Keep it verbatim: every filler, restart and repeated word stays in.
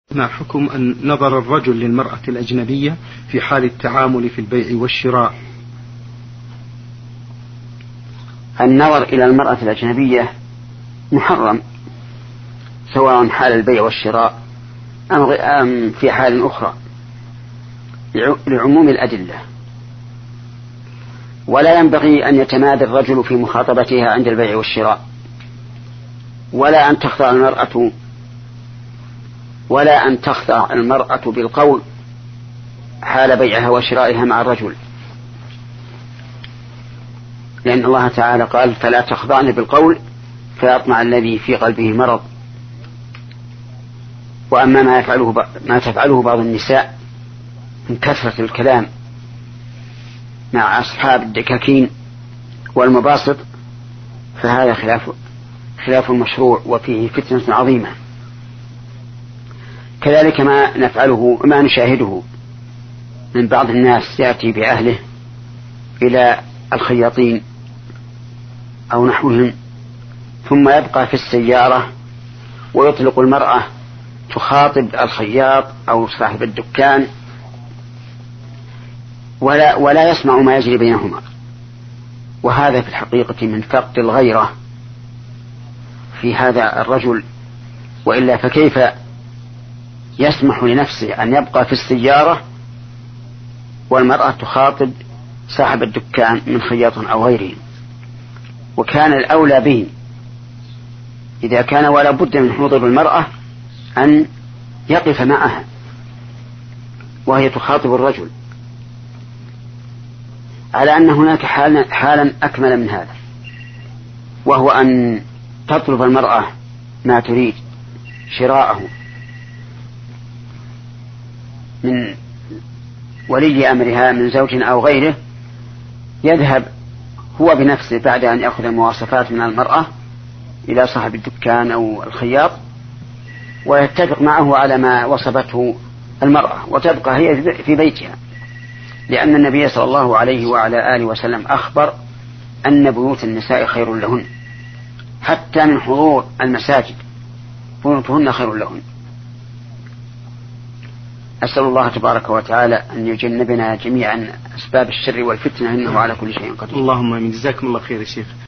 ما حكم أن نظر الرجل للمرأة الأجنبية في حال التعامل في البيع والشراء؟ النظر إلى المرأة الأجنبية محرم سواء حال البيع والشراء أم في حال أخرى لعموم الأدلة، ولا ينبغي أن يتمادى الرجل في مخاطبتها عند البيع والشراء، ولا أن تخضع المرأة ولا أن تخضع المرأة بالقول حال بيعها وشرائها مع الرجل، لأن الله تعالى قال: فلا تخضعن بالقول فيطمع الذي في قلبه مرض. وأما ما يفعله ما تفعله بعض النساء من كثرة الكلام مع أصحاب الدكاكين والمباسط فهذا خلاف خلاف المشروع وفيه فتنة عظيمة. كذلك ما نفعله ما نشاهده من بعض الناس يأتي بأهله إلى الخياطين أو نحوهم ثم يبقى في السيارة ويطلق المرأة تخاطب الخياط أو صاحب الدكان ولا, ولا يسمع ما يجري بينهما، وهذا في الحقيقة من فقد الغيرة في هذا الرجل، وإلا فكيف يسمح لنفسه أن يبقى في السيارة والمرأة تخاطب صاحب الدكان من خياط أو غيره؟ وكان الأولى به إذا كان ولا بد من حضور المرأة أن يقف معها وهي تخاطب الرجل، على أن هناك حالا, حالا أكمل من هذا، وهو أن تطلب المرأة ما تريد شراءه من ولي أمرها من زوج أو غيره، يذهب هو بنفسه بعد أن يأخذ المواصفات من المرأة إلى صاحب الدكان أو الخياط ويتفق معه على ما وصفته المرأة، وتبقى هي في بيتها، لأن النبي صلى الله عليه وعلى آله وسلم أخبر أن بيوت النساء خير لهن، حتى من حضور المساجد بيوتهن خير لهن. أسأل الله تبارك وتعالى أن يجنبنا جميعا أسباب الشر والفتنة، إنه على كل شيء قدير. اللهم آمين. جزاكم الله خير يا شيخ.